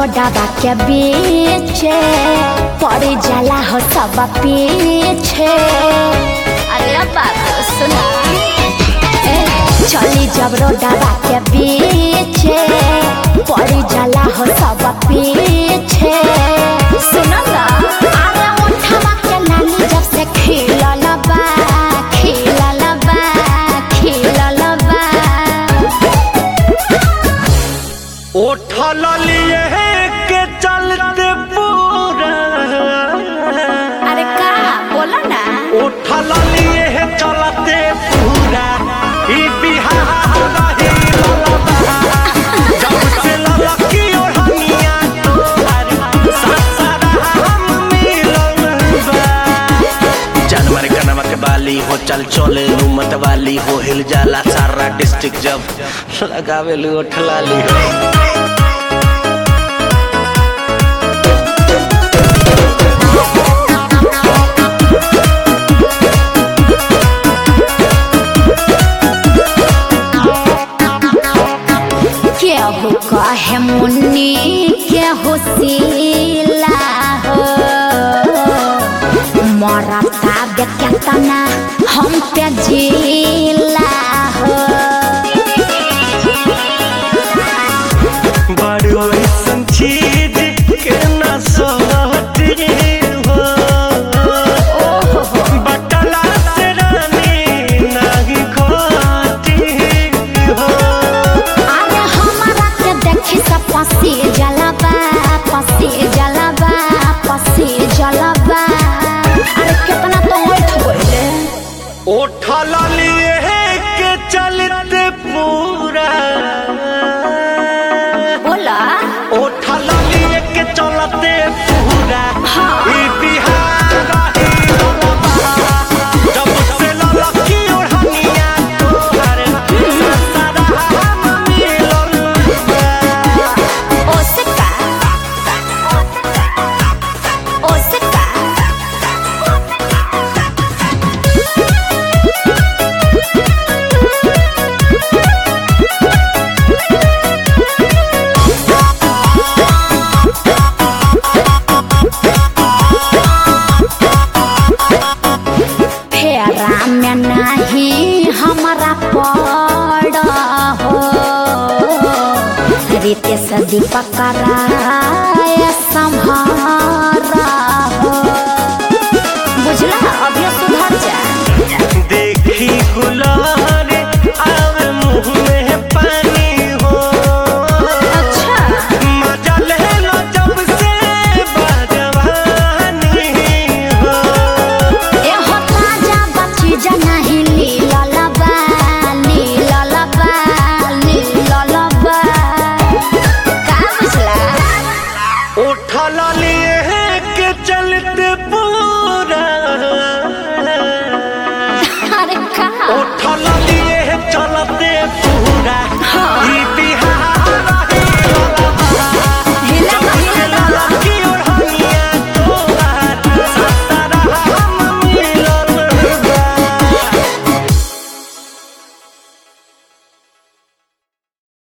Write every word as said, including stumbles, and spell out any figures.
रोडवा के बीच पड़ जाला हो सब पीछे। अरे बाबू सुना, चली जब रोडवा के बीच पड़ जाला हो सब पीछे। सुनो ना, अरे उठवा के लाली जब से खिलल बा खिलल बा खिलल बा। उठल लिए के चलते पूरा। अरे का बोला ना, उठल लिए चलते पूरा ई बिहार हिललबा। जब से ललकी ओढ़निया तोहर ससुरा हम मिललबा। जानवर कनवा के बाली हो चल चले मत वाली हो हिल जाला सारा डिस्ट्रिक्ट जब लगावे लो उठलाली हो। केहू कहे मुन्नी केहू सीला हो, मरता बेतना हम पे जिला हो। बड़ो ऐसन चीज के न सोहती हो, बटला से रानी नहीं खोती हो। अरे हमारा के देखी सब पसी जलबा पसी जलबा पसी जलबा। अरे कितना तो उठ गइले। उठल लिए के चलते पूरा। बोला उठल लिए के चलते पूरा ई बिहार हिललबा। जब से ललकी ओढ़निया तोहर ससुरा हम मिललबा। ओसका ओसका फेरा में नहीं हमारा पड़ हो, रीते से दीपक कराए संभाल